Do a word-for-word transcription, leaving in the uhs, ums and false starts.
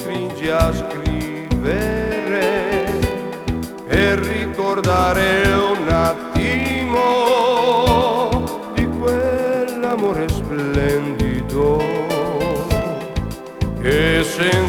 costringe a scrivere per ricordare un attimo di quell'amore splendido che senza